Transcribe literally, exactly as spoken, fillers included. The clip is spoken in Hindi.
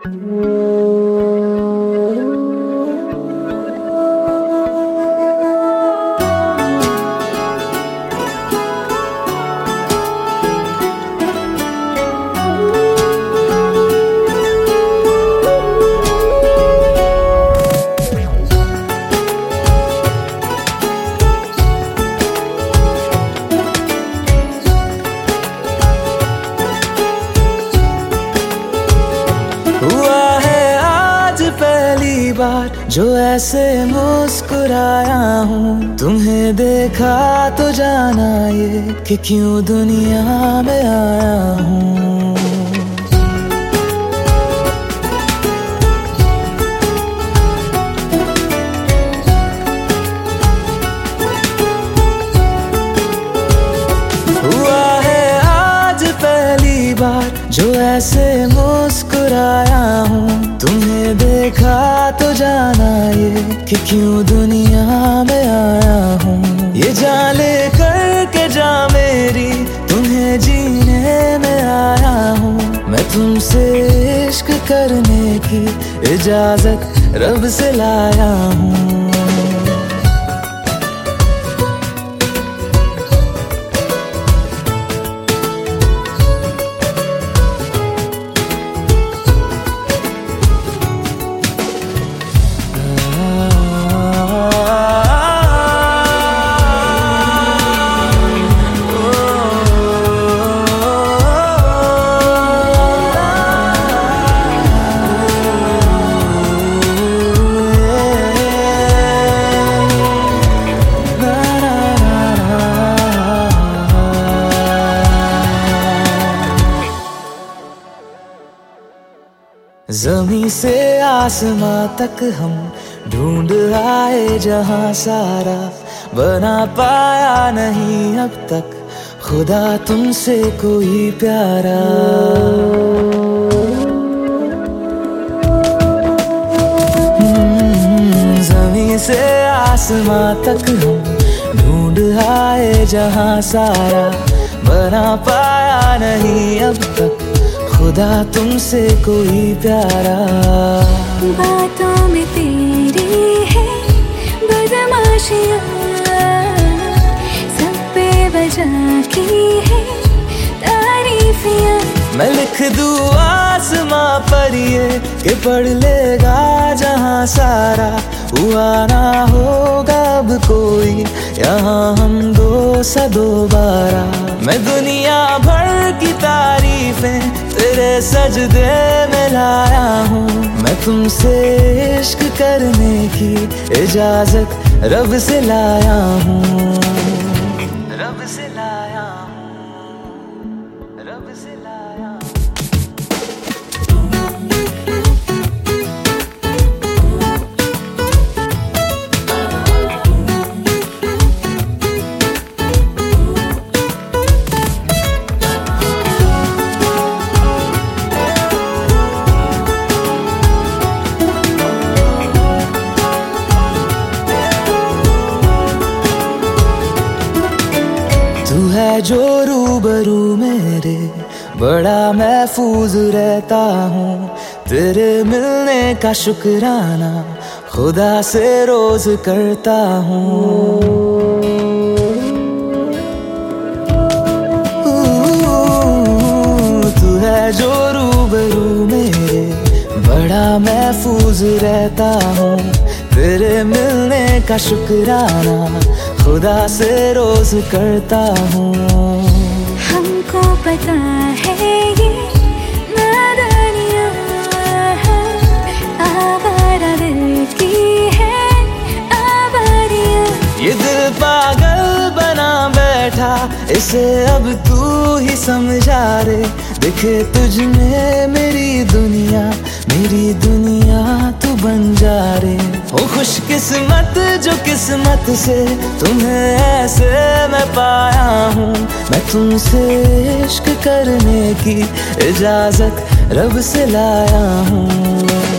हुआ है आज पहली बार जो ऐसे मुस्कुराया हूँ। तुम्हें देखा तो जाना ये कि क्यों दुनिया में आया हूँ। हुआ है आज पहली बार जो ऐसे मुस्कुराया हूँ। तुम्हें देखा तो जाना ये कि क्यों दुनिया में आया हूँ। ये जान ले करके जा मेरी तुम्हें जीने में आया हूँ। मैं तुमसे इश्क करने की इजाजत रब से लाया हूँ। ज़मीं से आसमां तक हम ढूंढ आए जहां सारा, बना पाया नहीं अब तक खुदा तुमसे कोई प्यारा। ज़मीं से आसमां तक हम ढूंढ आए जहां सारा, बना पाया नहीं अब तक खुदा तुमसे कोई प्यारा। बातों में तेरी है बदमाशियाँ, सब पे बजा की है तारीफियाँ। मैं लिख दूँ आसमां पर ये कि पढ़ लेगा जहां सारा, हुआ ना होगा अब कोई यहाँ हम दो सा दोबारा। मैं दुनिया भर की तारीफें तेरे सजदे में लाया हूँ। मैं तुमसे इश्क करने की इजाजत रब से लाया हूँ। रब से लाया हूँ, रब से लाया हूँ। तू है जो रूबरू मेरे, बड़ा महफूज रहता हूँ। तेरे मिलने का शुक्राना खुदा से रोज करता हूँ। तू है जो रूबरू मेरे, बड़ा महफूज रहता हूँ। तेरे मिलने का शुक्राना खुदा से रोज करता हूँ। हमको पता है ये नादानियाँ है, आवारा दिल की है आवारियाँ। ये दिल पागल बना बैठा, इसे अब तू ही समझा रे। दिखे तुझ में मेरी दुनिया, मेरी दुनिया तू बन जा रे। हो खुशकिस्मत जो किस्मत से तुम्हें ऐसे मैं पाया हूँ। मैं तुमसे इश्क करने की इजाजत रब से लाया हूँ।